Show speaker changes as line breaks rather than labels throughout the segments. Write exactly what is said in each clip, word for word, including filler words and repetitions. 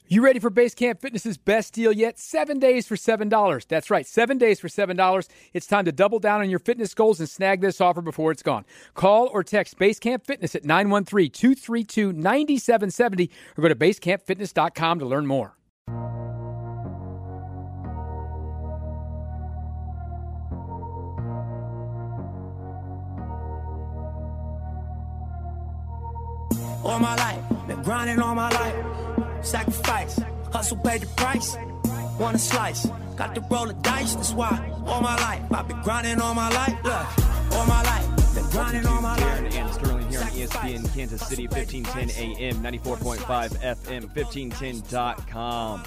You ready for Base Camp Fitness's best deal yet? Seven days for seven dollars. That's right, seven days for seven dollars. It's time to double down on your fitness goals and snag this offer before it's gone. Call or text Base Camp Fitness at nine one three, two three two, nine seven seven zero or go to base camp fitness dot com to learn more.
All my life, been grinding all my life. Sacrifice, hustle paid the price. Want a slice, got to roll the dice. That's why all my life I've been grinding all my life. Look, all my life, been grinding all my life.
Darren and Sterling here on E S P N Kansas City, fifteen ten A M, ninety-four point five F M, fifteen ten dot com.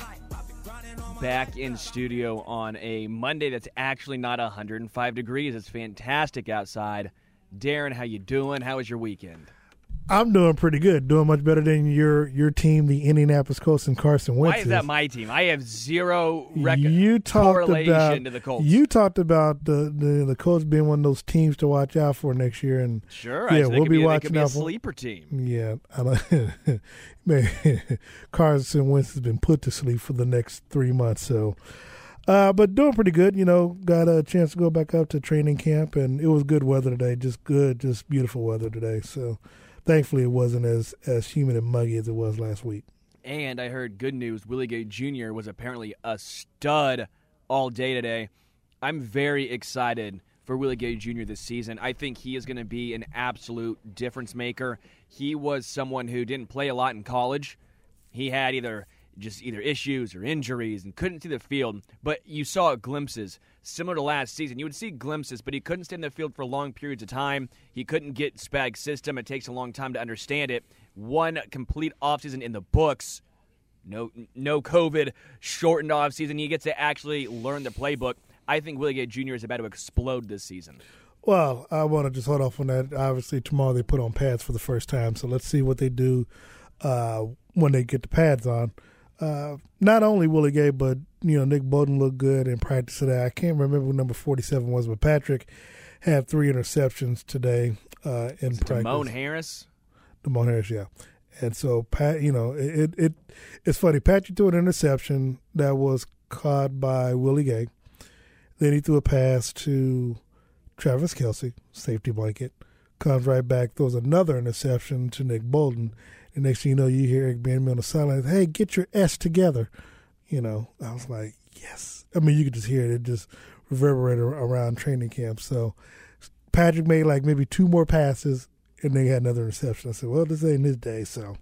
Back in studio on a Monday that's actually not one hundred five degrees. It's fantastic outside. Darren, how you doing? How was your weekend?
I'm doing pretty good. Doing much better than your your team, the Indianapolis Colts and Carson Wentz.
Why is that my team? I have zero rec-
you talked
correlation
about,
to the Colts.
You talked about the, the the Colts being one of those teams to watch out for next year, and
sure,
yeah,
I
we'll
be,
be
be
watching
be
out
a
for
sleeper team.
Yeah, I don't, man, Carson Wentz has been put to sleep for the next three months. So, uh, but doing pretty good. You know, got a chance to go back up to training camp, and it was good weather today. Just good, just beautiful weather today. So. Thankfully, it wasn't as, as humid and muggy as it was last week.
And I heard good news. Willie Gay Junior was apparently a stud all day today. I'm very excited for Willie Gay Junior this season. I think he is going to be an absolute difference maker. He was someone who didn't play a lot in college. He had either just either issues or injuries and couldn't see the field. But you saw glimpses. Similar to last season, you would see glimpses, but he couldn't stay in the field for long periods of time. He couldn't get Spag's system. It takes a long time to understand it. One complete offseason in the books. No no COVID, shortened offseason. He gets to actually learn the playbook. I think Willie Gay Junior is about to explode this season.
Well, I want to just hold off on that. Obviously, tomorrow they put on pads for the first time, so let's see what they do uh, when they get the pads on. Uh, not only Willie Gay, but, you know, Nick Bolton looked good in practice today. I can't remember who number forty-seven was, but Patrick had three interceptions today uh, in practice.
Damone Harris?
Damone Harris, yeah. And so, Pat, you know, it, it it's funny. Patrick threw an interception that was caught by Willie Gay. Then he threw a pass to Travis Kelce, safety blanket. Comes right back, throws another interception to Nick Bolton. And next thing you know, you hear Eric Bieniemy on the sideline, hey, get your S together. You know, I was like, yes. I mean, you could just hear it. It just reverberated around training camp. So Patrick made like maybe two more passes, and they had another interception. I said, well, this ain't his day. So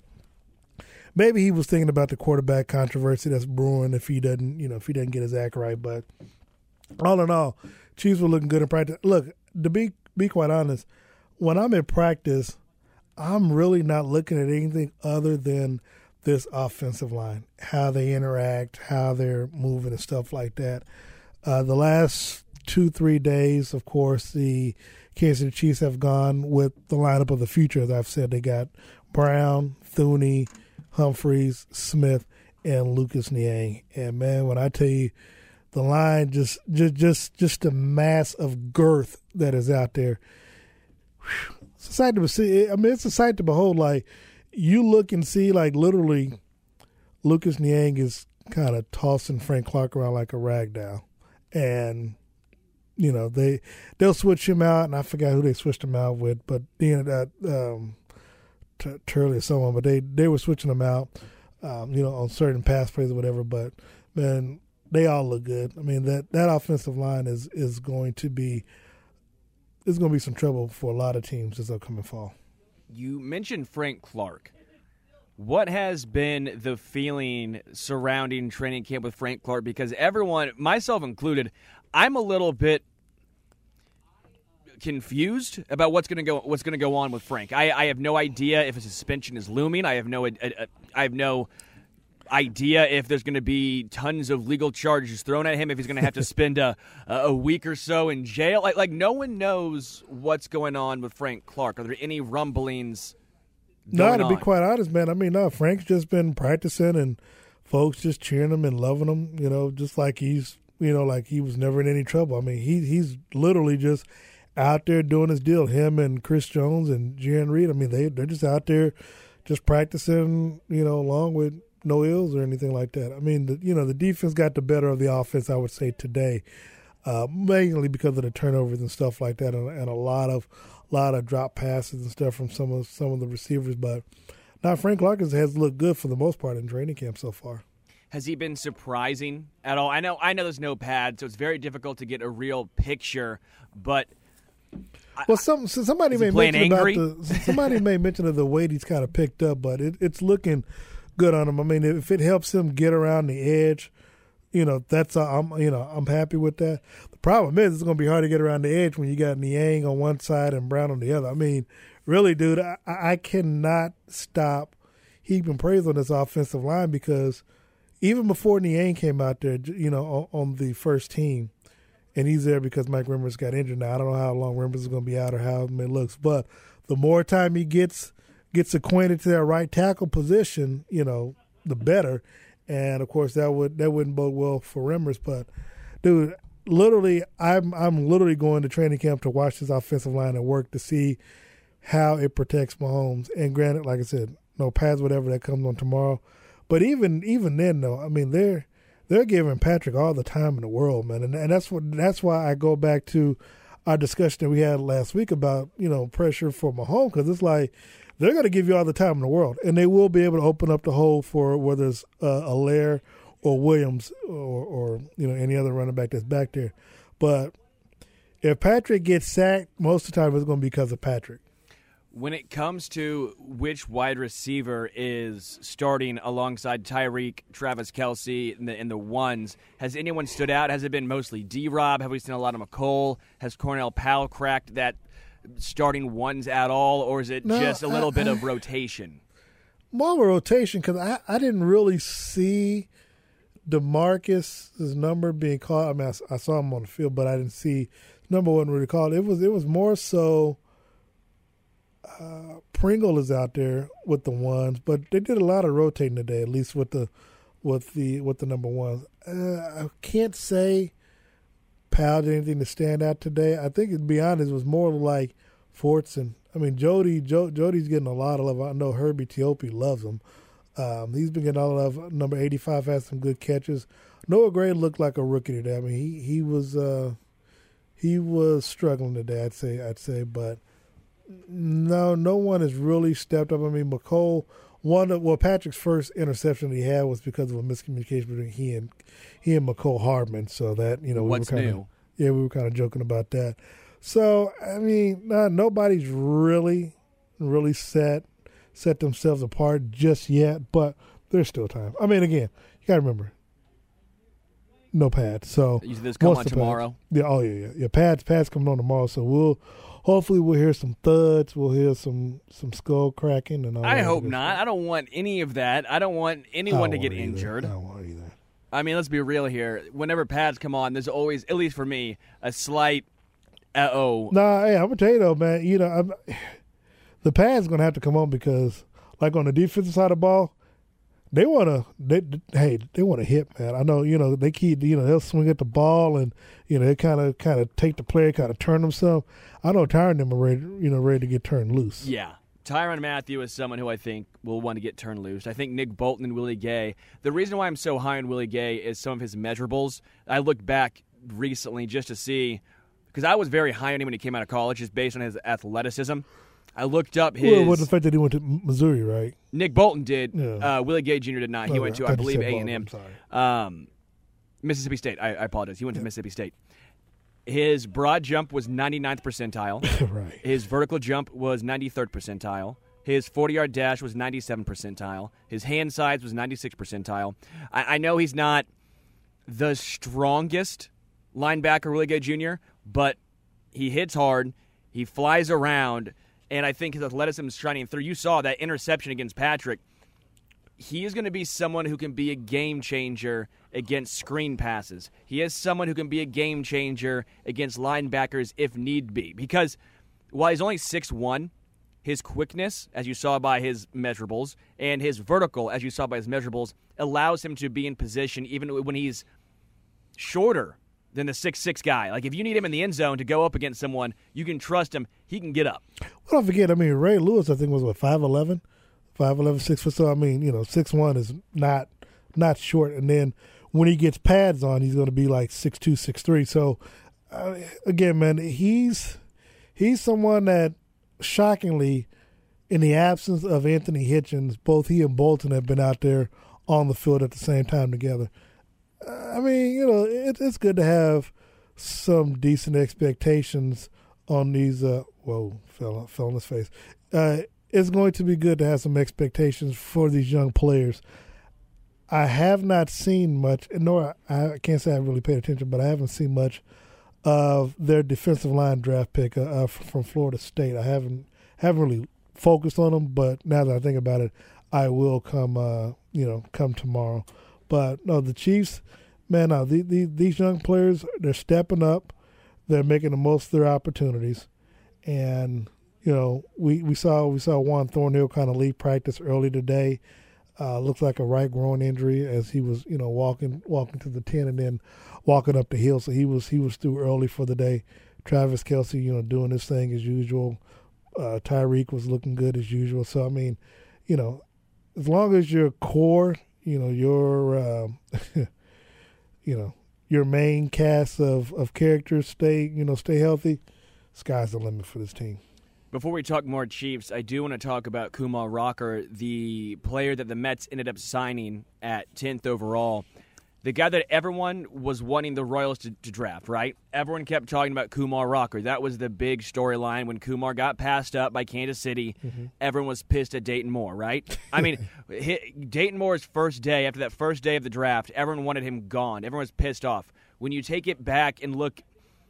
maybe he was thinking about the quarterback controversy that's brewing if he doesn't, you know, if he doesn't get his act right. But all in all, Chiefs were looking good in practice. Look, to be be quite honest, when I'm in practice, I'm really not looking at anything other than this offensive line, how they interact, how they're moving and stuff like that. Uh, the last two, three days, of course, the Kansas City Chiefs have gone with the lineup of the future. As I've said, they got Brown, Thuney, Humphreys, Smith, and Lucas Niang. And, man, when I tell you the line, just just just, just the mass of girth that is out there, whew, it's a sight to see. I mean, it's a sight to behold. Like, you look and see, like, literally, Lucas Niang is kind of tossing Frank Clark around like a rag doll. And, you know, they, they'll switch him out, and I forgot who they switched him out with, but then that um, T- Turley or someone, but they, they were switching him out, um, you know, on certain pass plays or whatever. But, man, they all look good. I mean, that, that offensive line is, is going to be – there's going to be some trouble for a lot of teams this upcoming fall.
You mentioned Frank Clark. What has been the feeling surrounding training camp with Frank Clark? Because everyone, myself included, I'm a little bit confused about what's going to go what's going to go on with Frank. I, I have no idea if a suspension is looming. I have no a, a, I have no idea if there's going to be tons of legal charges thrown at him, if he's going to have to spend a a week or so in jail. Like, like no one knows what's going on with Frank Clark. Are there any rumblings going
No, to
on?
be quite honest, man, I mean, no, Frank's just been practicing and folks just cheering him and loving him, you know, just like he's, you know, like he was never in any trouble. I mean, he he's literally just out there doing his deal. Him and Chris Jones and Jan Reed, I mean, they, they're just out there just practicing, you know, along with no ills or anything like that. I mean, the, you know, the defense got the better of the offense, I would say, today, uh, mainly because of the turnovers and stuff like that, and, and a lot of lot of drop passes and stuff from some of some of the receivers. But now Frank Clark has looked good for the most part in training camp so far.
Has he been surprising at all? I know I know there's no pad, so it's very difficult to get a real picture. But
well, some so somebody may mention
angry?
about the somebody may mention of the weight he's kind of picked up, but it, it's looking good on him. I mean, if it helps him get around the edge, you know, that's uh, I'm you know I'm happy with that. The problem is it's going to be hard to get around the edge when you got Niang on one side and Brown on the other. I mean, really, dude, I, I cannot stop heaping praise on this offensive line because even before Niang came out there, you know, on, on the first team, and he's there because Mike Remmers got injured. Now I don't know how long Remmers is going to be out or how it looks, but the more time he gets gets acquainted to that right tackle position, you know, the better. And of course, that would that wouldn't bode well for Remmers. But dude, literally, I'm I'm literally going to training camp to watch this offensive line at work to see how it protects Mahomes. And granted, like I said, no pads, whatever that comes on tomorrow. But even even then, though, I mean, they're they're giving Patrick all the time in the world, man, and and that's what that's why I go back to our discussion that we had last week about, you know, pressure for Mahomes, because it's like they're going to give you all the time in the world, and they will be able to open up the hole for whether it's uh, Allaire or Williams or, or you know any other running back that's back there. But if Patrick gets sacked, most of the time it's going to be because of Patrick.
When it comes to which wide receiver is starting alongside Tyreek, Travis Kelce, in the, in the ones, has anyone stood out? Has it been mostly D-Rob? Have we seen a lot of McCole? Has Cornell Powell cracked that starting ones at all, or is it
no,
just a little
I,
bit
I,
of rotation?
More of a rotation because I, I didn't really see DeMarcus's number being called. I mean, I, I saw him on the field, but I didn't see number one really called. It was it was more so. Uh, Pringle is out there with the ones, but they did a lot of rotating today, at least with the with the with the number ones. Uh, I can't say Powell did anything to stand out today. I think, to be honest, it was more like Fortson. I mean, Jody jo- Jody's getting a lot of love. I know Herbie Teope loves him. Um, he's been getting a lot of love. Number eighty-five has some good catches. Noah Gray looked like a rookie today. I mean, he he was uh, he was struggling today. I'd say I'd say, but. No, no one has really stepped up. I mean, McCole, one of, well, Patrick's first interception he had was because of a miscommunication between he and he and McCole Hardman. So that, you know, we
What's
were kind
new?
of yeah, we were kind of joking about that. So I mean, nah, nobody's really, really set set themselves apart just yet, but there's still time. I mean, again, you got to remember, no pads. So
You said this come on
pads-
tomorrow?
Yeah, oh yeah, yeah, yeah. Pads, pads coming on tomorrow. So we'll. Hopefully we'll hear some thuds. We'll hear some, some skull cracking and all
I
that
hope
good
not.
stuff.
I don't want any of that. I don't want anyone
I
to get
don't want
injured.
Either. I don't want either.
I mean, let's be real here. Whenever pads come on, there's always, at least for me, a slight uh-oh.
Nah, hey, I'm going to tell you though, man, you know, I'm, the pad's going to have to come on because, like on the defensive side of the ball, they want to, they, hey, they want to hit, man. I know, you know, they keep, you know, they'll swing at the ball and, you know, they kind of, kind of take the player, kind of turn themselves. I know Tyron and them are ready, you know, ready to get turned loose.
Yeah. Tyrann Mathieu is someone who I think will want to get turned loose. I think Nick Bolton and Willie Gay. The reason why I'm so high on Willie Gay is some of his measurables. I looked back recently just to see, because I was very high on him when he came out of college, just based on his athleticism. I looked up his.
Well, with the fact that he went to Missouri, right?
Nick Bolton did.
Yeah.
Uh, Willie Gay Junior did not. He
Oh,
went to,
I
I
thought you
believe,
said
A and M.
Bolton, sorry.
Um, Mississippi State. I, I apologize. He went to Mississippi State. His broad jump was ninety-ninth percentile.
Right.
His vertical jump was ninety-third percentile. His forty-yard dash was ninety-seven percentile. His hand size was ninety-six percentile. I, I know he's not the strongest linebacker, Willie Gay Junior, but he hits hard. He flies around, and I think his athleticism is shining through. You saw that interception against Patrick. He is going to be someone who can be a game changer against screen passes. He is someone who can be a game changer against linebackers if need be. Because while he's only six one, his quickness, as you saw by his measurables, and his vertical, as you saw by his measurables, allows him to be in position even when he's shorter than the six six guy. Like, if you need him in the end zone to go up against someone, you can trust him. He can get up.
Well, don't forget, I mean, Ray Lewis, I think, was, what, five eleven? five eleven, six foot. So I mean, you know, six one is not not short. And then when he gets pads on, he's going to be like six two, six three. So uh, again, man, he's he's someone that shockingly, in the absence of Anthony Hitchens, both he and Bolton have been out there on the field at the same time together. Uh, I mean, you know, it, it's good to have some decent expectations on these. Uh, whoa, fell fell on his face. Uh, it's going to be good to have some expectations for these young players. I have not seen much, nor I can't say I really paid attention, but I haven't seen much of their defensive line draft pick uh, uh, from Florida State. I haven't haven't really focused on them, but now that I think about it, I will come, uh, you know, come tomorrow. But no, the Chiefs, man, no, the, the, these young players, they're stepping up. They're making the most of their opportunities, and you know, we, we saw we saw Juan Thornhill kind of leave practice early today. Uh, looks like a right groin injury as he was, you know, walking walking to the ten and then walking up the hill. So he was he was through early for the day. Travis Kelce, you know, doing his thing as usual. Uh, Tyreek was looking good as usual. So I mean, you know, as long as your core, you know, your um, you know, your main cast of, of characters stay, you know, stay healthy, sky's the limit for this team.
Before we talk more Chiefs, I do want to talk about Kumar Rocker, the player that the Mets ended up signing at tenth overall. The guy that everyone was wanting the Royals to, to draft, right? Everyone kept talking about Kumar Rocker. That was the big storyline when Kumar got passed up by Kansas City. Mm-hmm. Everyone was pissed at Dayton Moore, right? I mean, Dayton Moore's first day, after that first day of the draft, everyone wanted him gone. Everyone was pissed off. When you take it back and look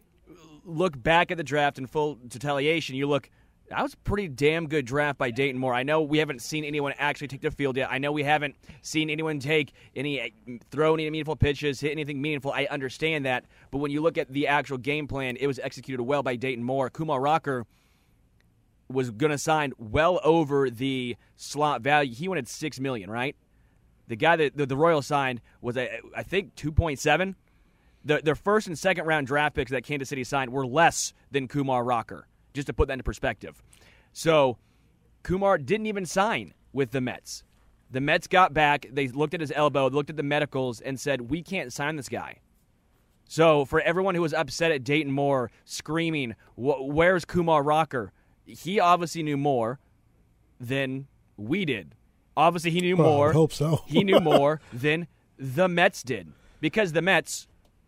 look back at the draft in full retaliation, you look, that was a pretty damn good draft by Dayton Moore. I know we haven't seen anyone actually take the field yet. I know we haven't seen anyone take any, throw any meaningful pitches, hit anything meaningful. I understand that. But when you look at the actual game plan, it was executed well by Dayton Moore. Kumar Rocker was going to sign well over the slot value. He wanted six million dollars, right? The guy that the, the Royals signed was, I, I think, two point seven. The, their first and second round draft picks that Kansas City signed were less than Kumar Rocker. Just to put that into perspective. So, Kumar didn't even sign with the Mets. The Mets got back, they looked at his elbow, looked at the medicals, and said, we can't sign this guy. So, for everyone who was upset at Dayton Moore, screaming, where's Kumar Rocker? He obviously knew more than we did. Obviously, he knew
well,
more.
I hope so.
He knew more than the Mets did. Because the Mets,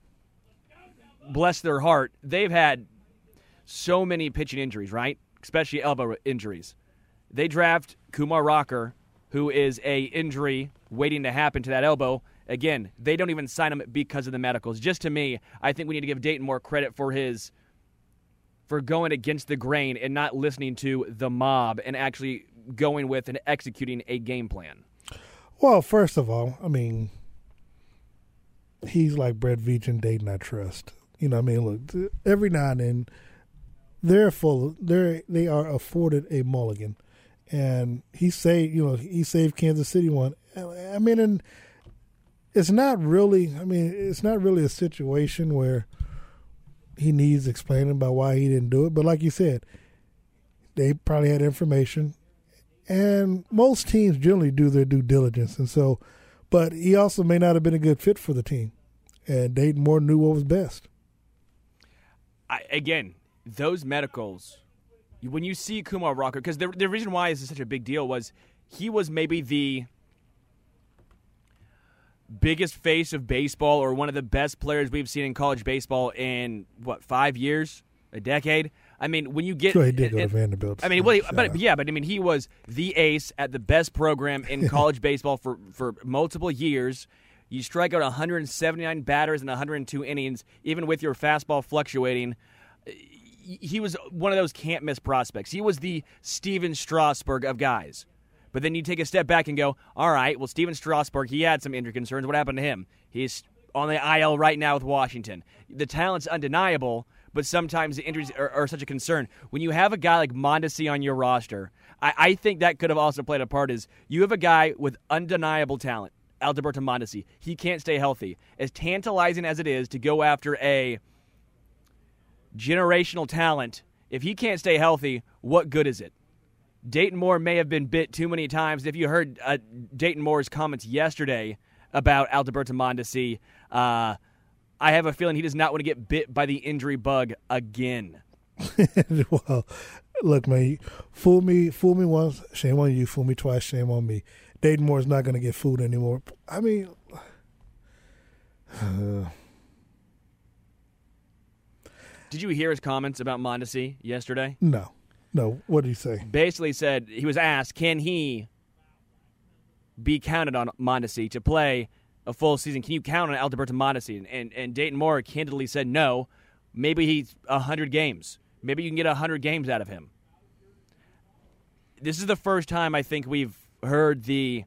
bless their heart, they've had so many pitching injuries, right? Especially elbow injuries. They draft Kumar Rocker, who is a injury waiting to happen to that elbow. Again, they don't even sign him because of the medicals. Just to me, I think we need to give Dayton more credit for his for going against the grain and not listening to the mob and actually going with and executing a game plan.
Well, first of all, I mean, he's like Brett Veach and Dayton I trust. You know what I mean? Look, every now and then, They're full. They they are afforded a mulligan, and he saved. You know, he saved Kansas City one. I mean, and it's not really. I mean, it's not really a situation where he needs explaining about why he didn't do it. But like you said, they probably had information, and most teams generally do their due diligence. And so, but he also may not have been a good fit for the team, and Dayton Moore knew what was best.
I, again. Those medicals, when you see Kumar Rocker, because the, the reason why this is such a big deal was he was maybe the biggest face of baseball or one of the best players we've seen in college baseball in, what, five years? A decade? I mean, when you get...
Sure, he did
and,
go to Vanderbilt.
I mean, well, but, yeah, but I mean, he was the ace at the best program in college baseball for, for multiple years. You strike out one hundred seventy-nine batters in one hundred two innings, even with your fastball fluctuating. He was one of those can't-miss prospects. He was the Steven Strasburg of guys. But then you take a step back and go, all right, well, Steven Strasburg, he had some injury concerns. What happened to him? He's on the I L right now with Washington. The talent's undeniable, but sometimes the injuries are, are such a concern. When you have a guy like Mondesi on your roster, I, I think that could have also played a part is you have a guy with undeniable talent, Alberto Mondesi. He can't stay healthy. As tantalizing as it is to go after a generational talent, if he can't stay healthy, what good is it? Dayton Moore may have been bit too many times. If you heard uh, Dayton Moore's comments yesterday about Alberto Mondesi, uh, I have a feeling he does not want to get bit by the injury bug again.
Well, look, man, fool me, fool me once, shame on you. Fool me twice, shame on me. Dayton Moore's not going to get fooled anymore. I mean, uh,
did you hear his comments about Mondesi yesterday?
No. No, what did he say?
Basically said, he was asked, can he be counted on Mondesi to play a full season? Can you count on Alberto Mondesi? And, and Dayton Moore candidly said no. Maybe he's one hundred games. Maybe you can get one hundred games out of him. This is the first time I think we've heard the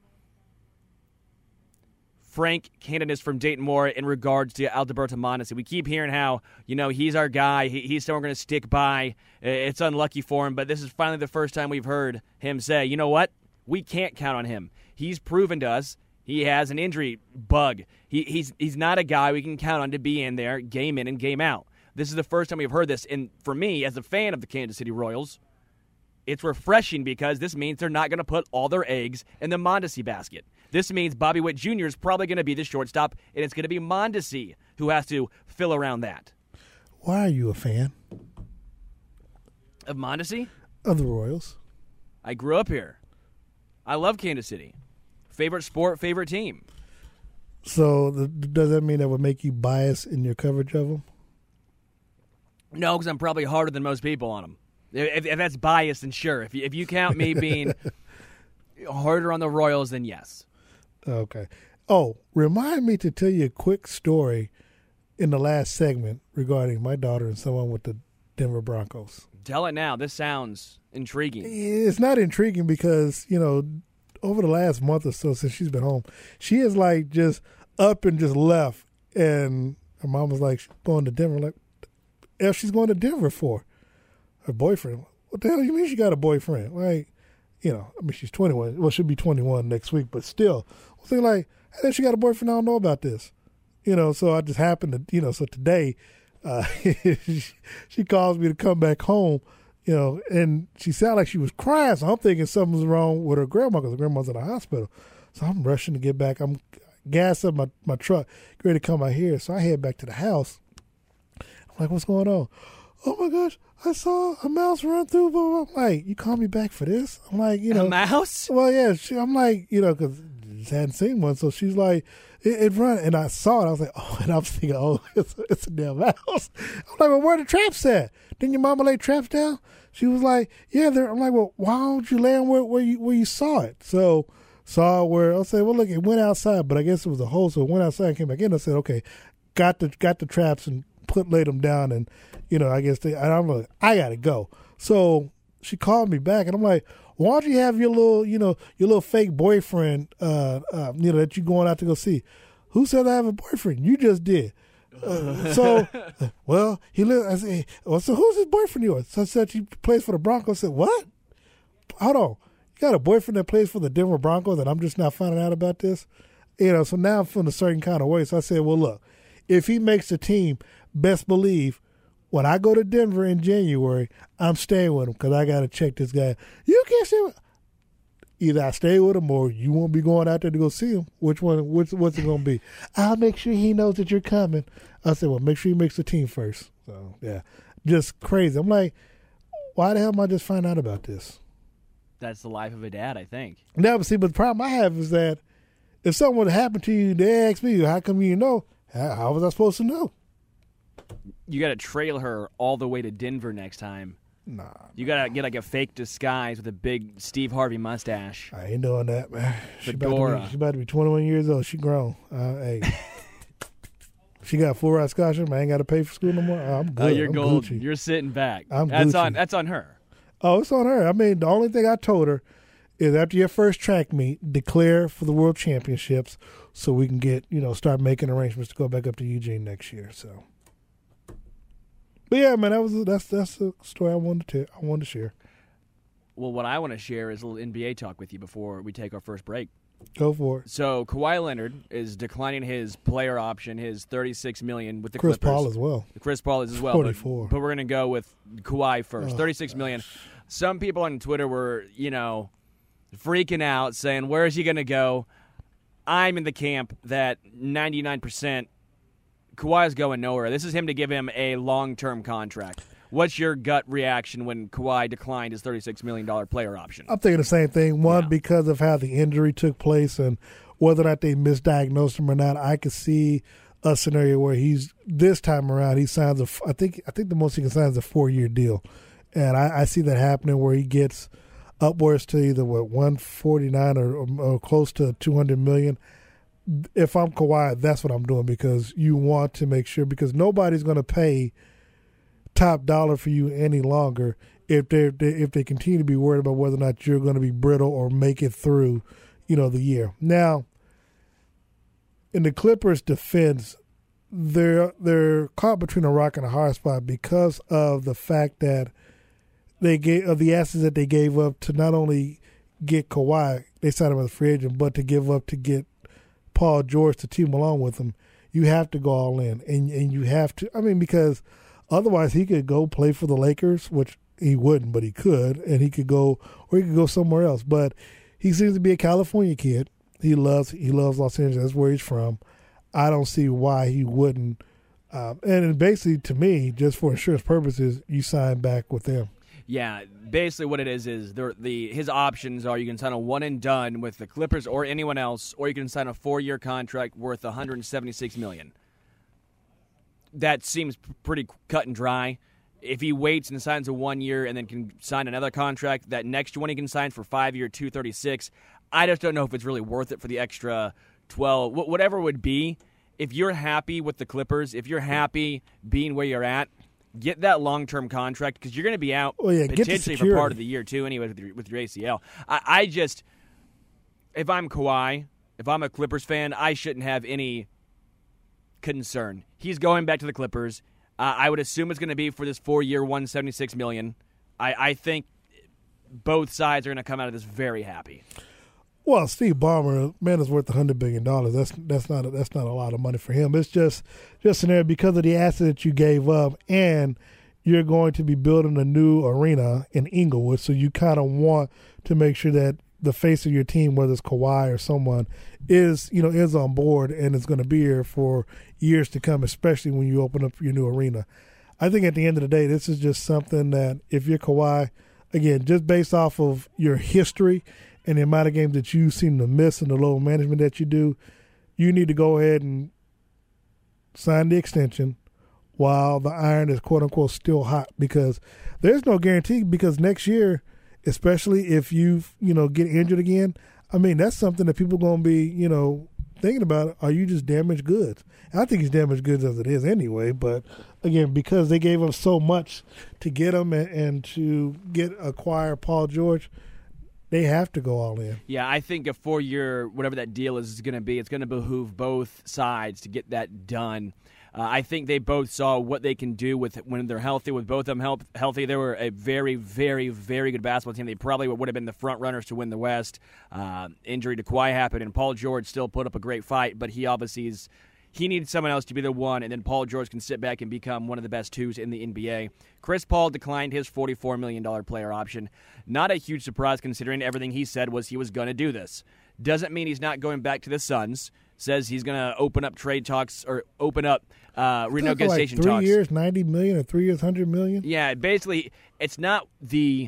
frank candidness from Dayton Moore in regards to Alberto Mondesi. We keep hearing how, you know, he's our guy. He, he's someone we're going to stick by. It's unlucky for him, but this is finally the first time we've heard him say, you know what? We can't count on him. He's proven to us he has an injury bug. He, he's he's not a guy we can count on to be in there game in and game out. This is the first time we've heard this, and for me, as a fan of the Kansas City Royals, it's refreshing because this means they're not going to put all their eggs in the Mondesi basket. This means Bobby Witt Junior is probably going to be the shortstop, and it's going to be Mondesi who has to fill around that.
Why are you a fan
of Mondesi?
Of the Royals.
I grew up here. I love Kansas City. Favorite sport, favorite team.
So the, does that mean that would make you biased in your coverage of them?
No, because I'm probably harder than most people on them. If, if that's biased, then sure. If you, if you count me being harder on the Royals, then yes.
Okay. Oh, remind me to tell you a quick story in the last segment regarding my daughter and someone with the Denver Broncos.
Tell it now. This sounds intriguing.
It's not intriguing because, you know, over the last month or so since she's been home, she is like just up and just left. And her mom was like, she's going to Denver. Like, if she's going to Denver for her boyfriend. What the hell do you mean she got a boyfriend? Like, you know, I mean, she's twenty-one. Well, she'll be twenty-one next week, but still. I was thinking like, hey, then she got a boyfriend. I don't know about this. You know, so I just happened to, you know, so today uh, she, she calls me to come back home, you know, and she sounded like she was crying. So I'm thinking something was wrong with her grandma because her grandma's in the hospital. So I'm rushing to get back. I'm gas up my, my truck, ready to come out here. So I head back to the house. I'm like, what's going on? Oh, my gosh, I saw a mouse run through. Blah, blah, blah. I'm like, you call me back for this? I'm like, you know.
A mouse?
Well, yeah. She, I'm like, you know, because I hadn't seen one. So she's like, it, it run. And I saw it. I was like, oh, and I was thinking, oh, it's, it's a damn mouse. I'm like, well, where the traps at? Didn't your mama lay traps down? She was like, yeah, there. I'm like, well, why don't you lay them where, where, you, where you saw it? So saw where, I'll say, well, look, it went outside, but I guess it was a hole. So it went outside and came back in. I said, okay, got the, got the traps and put laid them down, and you know, I guess they, and I'm like, I gotta go. So she called me back, and I'm like, why don't you have your little, you know, your little fake boyfriend, uh, uh, you know, that you going out to go see? Who said I have a boyfriend? You just did. Uh, so, uh, well, he lives. I said, well, so who's his boyfriend? Yours? So I said he plays for the Broncos. I said, what? Hold on, you got a boyfriend that plays for the Denver Broncos, and I'm just not finding out about this, you know? So now I'm feeling a certain kind of way. So I said, well, look, if he makes the team, best believe when I go to Denver in January, I'm staying with him because I got to check this guy. You can't stay with Either I stay with him or you won't be going out there to go see him. Which one? Which, what's it going to be? I'll make sure he knows that you're coming. I said, well, make sure he makes the team first. So, yeah, just crazy. I'm like, why the hell am I just finding out about this?
That's the life of a dad, I think.
Now, but see, but the problem I have is that if something would happen to you, they ask me, how come you know? How, how was I supposed to know?
You got to trail her all the way to Denver next time.
Nah.
You got to get like a fake disguise with a big Steve Harvey mustache.
I ain't doing that, man. She about,
Fedora.
be, she about to be twenty-one years old. She grown. Uh, hey. She got full ride scholarship. I ain't got to pay for school no more. I'm good.
Oh, you're
I'm
gold.
Gucci.
You're sitting back.
I'm
that's
Gucci.
on. That's on her.
Oh, it's on her. I mean, the only thing I told her is after your first track meet, declare for the World Championships so we can get, you know, start making arrangements to go back up to Eugene next year. So, but yeah, man, that was that's that's the story I wanted to I wanted to share.
Well, what I want to share is a little N B A talk with you before we take our first break.
Go for it.
So Kawhi Leonard is declining his player option, his thirty-six million dollars with the
Chris
Clippers.
Paul as well.
Chris Paul is as well.
forty-four.
But, but we're going to go with Kawhi first.
Oh,
thirty-six million dollars. some people on Twitter were, you know, freaking out, saying, where is he going to go? I'm in the camp that ninety-nine percent Kawhi's going nowhere. This is him to give him a long-term contract. What's your gut reaction when Kawhi declined his thirty-six million dollars player option?
I'm thinking the same thing. One,
Yeah.
because of how the injury took place and whether or not they misdiagnosed him or not, I could see a scenario where he's this time around he signs a. I think I think the most he can sign is a four-year deal, and I, I see that happening where he gets upwards to either what one forty-nine or, or, or close to two hundred million. If I'm Kawhi, that's what I'm doing because you want to make sure because nobody's going to pay top dollar for you any longer if they if they continue to be worried about whether or not you're going to be brittle or make it through, you know, the year. Now, in the Clippers' defense, they're they're caught between a rock and a hard spot because of the fact that they gave of the assets that they gave up to not only get Kawhi, they signed him as a free agent, but to give up to get Paul George to team along with him. You have to go all in, and and you have to. I mean, because otherwise he could go play for the Lakers, which he wouldn't, but he could, and he could go, or he could go somewhere else. But he seems to be a California kid. He loves he loves Los Angeles. That's where he's from. I don't see why he wouldn't. Um, and basically, to me, just for insurance purposes, you sign back with them.
Yeah, basically what it is is the the his options are you can sign a one and done with the Clippers or anyone else, or you can sign a four year contract worth one hundred seventy-six million dollars. That seems pretty cut and dry. If he waits and signs a one year and then can sign another contract, that next one he can sign for five year two thirty-six. I just don't know if it's really worth it for the extra twelve, whatever it would be. If you're happy with the Clippers, if you're happy being where you're at, get that long-term contract because you're going to be out
oh, yeah,
potentially for part of the year too anyway with your, with your A C L. I, I just, if I'm Kawhi, if I'm a Clippers fan, I shouldn't have any concern. He's going back to the Clippers. Uh, I would assume it's going to be for this four-year, one hundred seventy-six million dollars. I, I think both sides are going to come out of this very happy.
Well, Steve Ballmer, man, is worth a hundred billion dollars. That's that's not a, that's not a lot of money for him. It's just just an area because of the asset that you gave up, and you're going to be building a new arena in Inglewood, so you kind of want to make sure that the face of your team, whether it's Kawhi or someone, is you know is on board and is going to be here for years to come, especially when you open up your new arena. I think at the end of the day, this is just something that if you're Kawhi, again, just based off of your history and the amount of games that you seem to miss and the low management that you do, you need to go ahead and sign the extension while the iron is quote-unquote still hot because there's no guarantee because next year, especially if you you know get injured again, I mean, that's something that people are going to be, you know, thinking about. Are you just damaged goods? And I think he's damaged goods as it is anyway, but again, because they gave up so much to get him and, and to get acquire Paul George, they have to go all in.
Yeah, I think a four-year, whatever that deal is, is going to be, it's going to behoove both sides to get that done. Uh, I think they both saw what they can do with when they're healthy. With both of them health, healthy, they were a very, very, very good basketball team. They probably would have been the front runners to win the West. Uh, injury to Kawhi happened, and Paul George still put up a great fight, but he obviously is – he needs someone else to be the one, and then Paul George can sit back and become one of the best twos in the N B A. Chris Paul declined his forty-four million dollars player option. Not a huge surprise considering everything he said was he was going to do this. Doesn't mean he's not going back to the Suns. Says he's going to open up trade talks or open up uh, renegotiation
like three
talks.
Three years, ninety million dollars, or three years, one hundred million dollars?
Yeah, basically, it's not the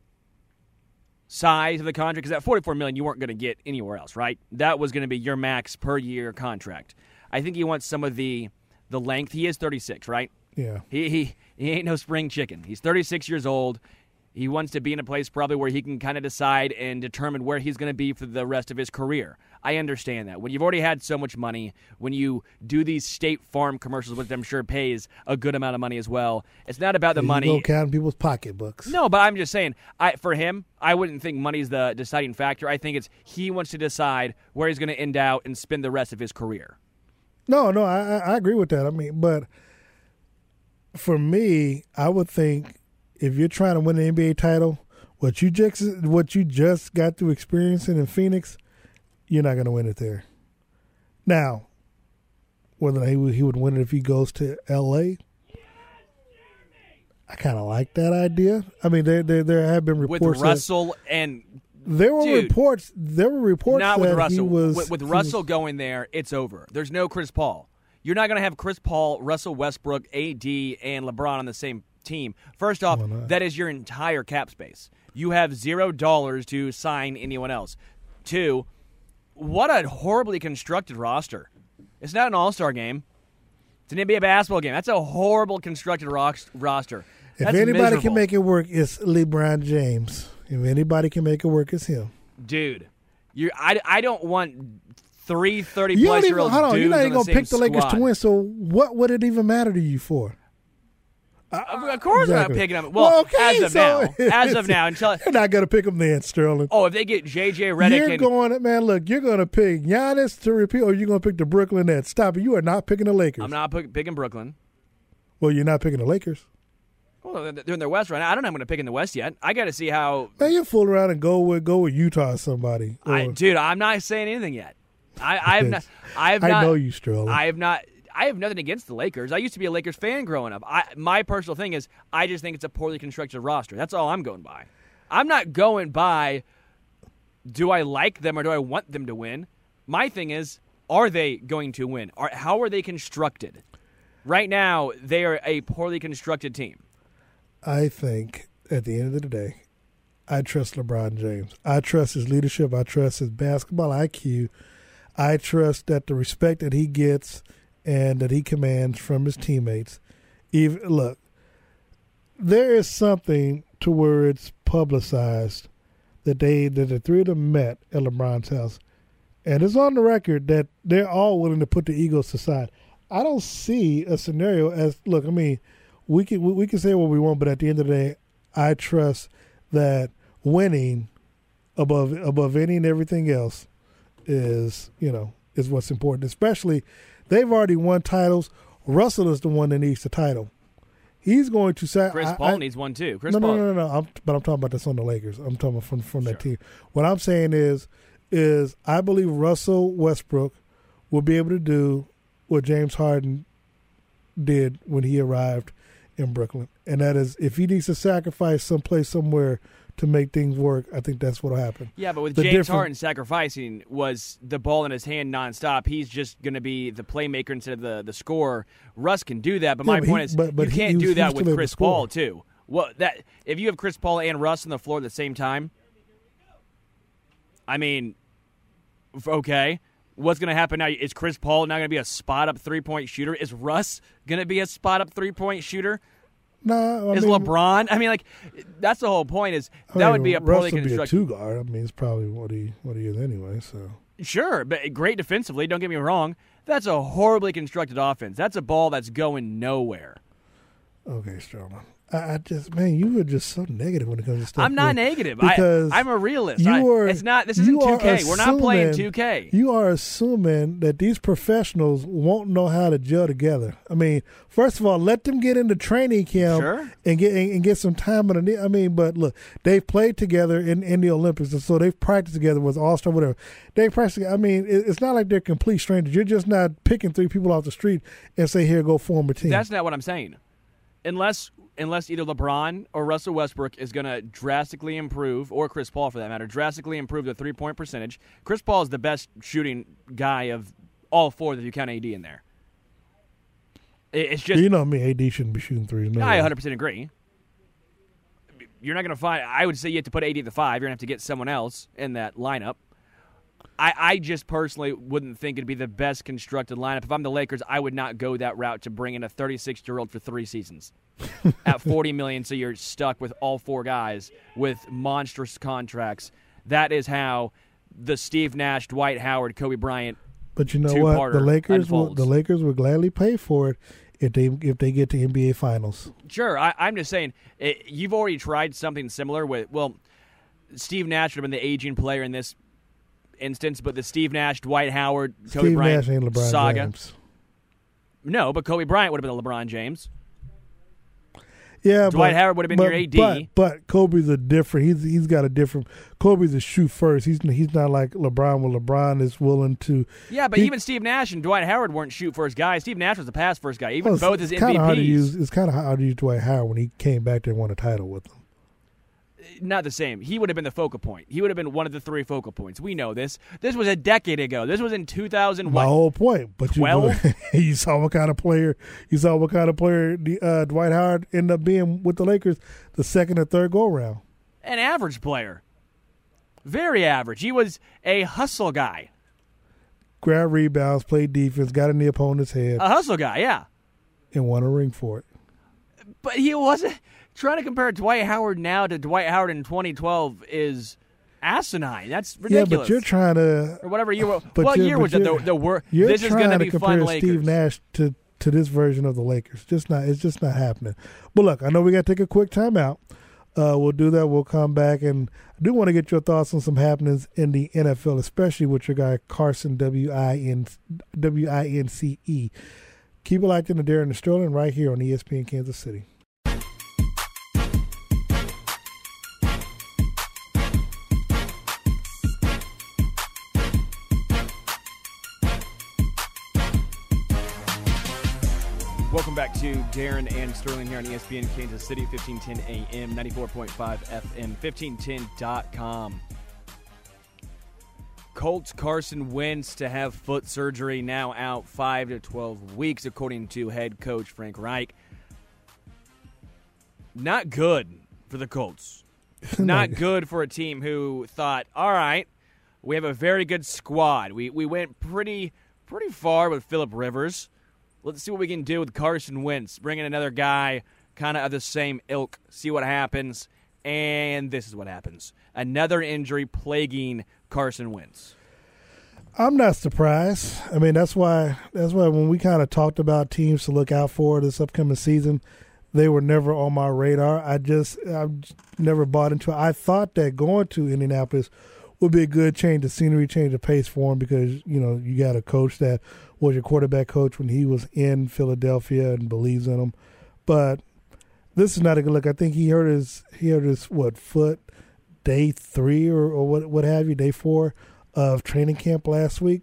size of the contract because at forty-four million dollars you weren't going to get anywhere else, right? That was going to be your max per year contract. I think he wants some of the the length. He is thirty-six, right?
Yeah.
He he he ain't no spring chicken. He's thirty-six years old. He wants to be in a place probably where he can kind of decide and determine where he's going to be for the rest of his career. I understand that. When you've already had so much money, when you do these State Farm commercials, which I'm sure pays a good amount of money as well, it's not about the
you
money.
Go counting people's pocketbooks.
No, but I'm just saying, I for him, I wouldn't think money's the deciding factor. I think it's he wants to decide where he's going to end out and spend the rest of his career.
No, no, I, I agree with that. I mean, but for me, I would think if you're trying to win an N B A title, what you just what you just got through experiencing in Phoenix, you're not going to win it there. Now, whether he would, he would win it if he goes to L A, I kind of like that idea. I mean, there there there have been reports
with Russell
that,
and
there were
dude,
reports. There were reports
not
that
with Russell.
he was
with, with
he
Russell
was,
going there, it's over. There's no Chris Paul. You're not going to have Chris Paul, Russell Westbrook, A D, and LeBron on the same team. First off, that is your entire cap space. You have zero dollars to sign anyone else. Two, what a horribly constructed roster. It's not an all-star game. It's an N B A basketball game. That's a horrible constructed rock, roster.
If
That's
anybody
miserable.
can make it work, it's LeBron James. If anybody can make it work, it's him.
Dude, you I, I don't want three
You
thirty-plus-year-old
hold on,
dudes
you're not
on
even
the
gonna
same
pick the Lakers
squad.
to win. So what would it even matter to you for?
Of course,
Exactly.
I'm not picking them. Well,
Well, okay,
as of
so-
now, as of now, until
You're not gonna pick him then, Sterling.
oh, if they get J J Redick
You're
and
going, man. Look, you're going to pick Giannis to repeat, or you're going to pick the Brooklyn Nets. Stop it. You are not picking the Lakers.
I'm not pick, picking Brooklyn.
Well, you're not picking the Lakers.
Well, they're in their West right now. I don't know. I'm going to pick in the West yet. I got to see how.
Man, you fool around and go with go with Utah or somebody. Or,
I, dude, I'm not saying anything yet. I, I have not. I have
I
not.
know you, Sterling.
I have not. I have nothing against the Lakers. I used to be a Lakers fan growing up. I, my personal thing is, I just think it's a poorly constructed roster. That's all I'm going by. I'm not going by, do I like them or do I want them to win? My thing is, are they going to win? Are, how are they constructed? Right now, they are a poorly constructed team.
I think at the end of the day, I trust LeBron James. I trust his leadership. I trust his basketball I Q. I trust that the respect that he gets and that he commands from his teammates. Even look, there is something to where it's publicized that they that the three of them met at LeBron's house, and it's on the record that they're all willing to put the egos aside. I don't see a scenario as look. I mean, we can we can say what we want, but at the end of the day, I trust that winning above above any and everything else is you know is what's important. Especially, they've already won titles. Russell is the one that needs the title. He's going to say
Chris
I,
Paul
I,
needs one too. Chris
no,
Paul.
no, no, no, no. I'm, but I'm talking about this on the Lakers. I'm talking about from from that
Sure.
team. What I'm saying is, is I believe Russell Westbrook will be able to do what James Harden did when he arrived in Brooklyn, and that is if he needs to sacrifice someplace somewhere to make things work, I think that's what'll happen.
Yeah, but with
The
James
different-
Harden sacrificing was the ball in his hand nonstop. He's just going to be the playmaker instead of the, the scorer. Russ can do that, but
Yeah,
my
but he-
point is
but- but
you
he-
can't
he was-
do
he
that
was
with
still able to
Chris
score.
Paul too. Well, that if you have Chris Paul and Russ on the floor at the same time, I mean, f- okay, what's going to happen now? Is Chris Paul now going to be a spot up three point shooter? Is Russ going to be a spot up three point shooter?
No, I
Is
mean,
LeBron? I mean, like that's the whole point. Is
I
that
mean,
would be a
Russ
poorly
would be a
constructed.
two guard. I mean, it's probably what he what he is anyway. So
Sure, but great defensively, don't get me wrong. That's a horribly constructed offense. That's a ball that's going nowhere.
okay, Sterling. I, I just man, you were just so negative when it comes to stuff.
I'm not
like-
negative.
because
I, I'm a realist.
You
I,
are.
it's not. This
you
isn't
are
two K. We're not playing
assuming-
two K.
You are assuming that these professionals won't know how to gel together. I mean, first of all, let them get into training camp
Sure.
and get and, and get some time on the. I mean, but look, they've played together in, in the Olympics, and so they've practiced together with All Star, whatever. They practice. I mean, it, it's not like they're complete strangers. You're just not picking three people off the street and say, "Here, go form a team."
That's not what I'm saying. Unless unless either LeBron or Russell Westbrook is going to drastically improve, or Chris Paul for that matter, drastically improve the three-point percentage. Chris Paul is the best shooting guy of all four if you count A D in there. It- It's just
you know me, A D shouldn't be shooting threes. No
I
way.
one hundred percent agree. You're not going to find. I would say you have to put A D at the five. You're going to have to get someone else in that lineup. I, I just personally wouldn't think it'd be the best constructed lineup. If I'm the Lakers, I would not go that route to bring in a thirty-six-year-old for three seasons at forty million dollars. So you're stuck with all four guys with monstrous contracts. That is how the Steve Nash, Dwight Howard, Kobe Bryant.
But you know what?
two-parter
The Lakers will
unfolds.
the Lakers will gladly pay for it if they if they get to N B A Finals.
Sure, I, I'm just saying it, you've already tried something similar with. Well, Steve Nash would have been the aging player in this instance, but the Steve Nash, Dwight Howard, Kobe
Steve
Bryant
Nash ain't LeBron
saga.
James.
No, but Kobe Bryant would have been LeBron James.
Yeah,
Dwight
but,
Howard would have been
but,
your A D.
But, but Kobe's a different. He's he's got a different. Kobe's a shoot first. He's he's not like LeBron. Where LeBron is willing to.
Yeah, but
he,
even Steve Nash and Dwight Howard weren't shoot first guys. Steve Nash was a pass first guy. Even
well,
both his
it's
M V Ps.
Hard to use, it's kind of hard to use Dwight Howard when he came back there and won a title with them.
Not the same. He would have been the focal point. He would have been one of the three focal points. We know this. This was a decade ago. This was in two thousand.
My whole point. But you,
twelve?
you saw what kind of player. You saw what kind of player uh, Dwight Howard ended up being with the Lakers the second or third go around.
An average player. Very average. He was a hustle guy.
Grab rebounds, played defense, got in the opponent's head,
A hustle guy, yeah.
and won a ring for it.
But he wasn't. Trying to compare Dwight Howard now to Dwight Howard in twenty twelve is asinine. That's ridiculous.
Yeah, but you're trying to.
Or whatever year.
But
what year
but
was it? The, the wor-
You're
this is
trying
going to
to
be
compare
fun Lakers.
Steve Nash to, to this version of the Lakers. Just not. It's just not happening. But look, I know we got to take a quick time out. Uh, we'll do that. We'll come back, and I do want to get your thoughts on some happenings in the N F L, especially with your guy Carson W I N W I N C E. Keep it locked in to Darren and Sterling right here on E S P N Kansas City.
Welcome back to Darren and Sterling here on E S P N Kansas City, fifteen ten A M, ninety-four point five F M, fifteen ten dot com. Colts Carson Wentz to have foot surgery, now out five to twelve weeks, according to head coach Frank Reich. Not good for the Colts. Not good for a team who thought, all right, we have a very good squad. We we went pretty pretty far with Phillip Rivers. Let's see what we can do with Carson Wentz. Bring in another guy kind of of the same ilk, see what happens. And this is what happens. Another injury plaguing Carson Wentz.
I'm not surprised. I mean, that's why that's why when we kind of talked about teams to look out for this upcoming season, they were never on my radar. I just I never bought into it. I thought that going to Indianapolis would be a good change of scenery, change of pace for him because, you know, you got a coach that was your quarterback coach when he was in Philadelphia and believes in him. But this is not a good look. I think he hurt his he hurt his what foot day three or, or what what have you, day four of training camp last week.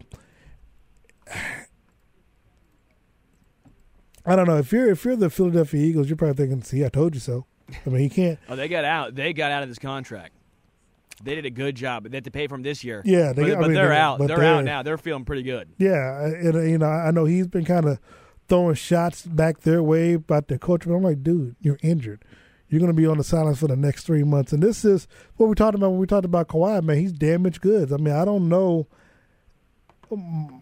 I don't know. If you're if you're the Philadelphia Eagles, you're probably thinking, see, I told you so. I mean, he can't.
Oh, they got out. They got out of this contract. They did a good job. They had to pay for him this year.
Yeah, they,
but,
I
but
mean,
they're
they,
out.
But
they're, they're out now. They're feeling pretty good.
Yeah, and, you know, I know he's been kind of throwing shots back their way about their coach, but I'm like, dude, you're injured. You're going to be on the sidelines for the next three months. And this is what we talked about when we talked about Kawhi, man. He's damaged goods. I mean, I don't know. Um,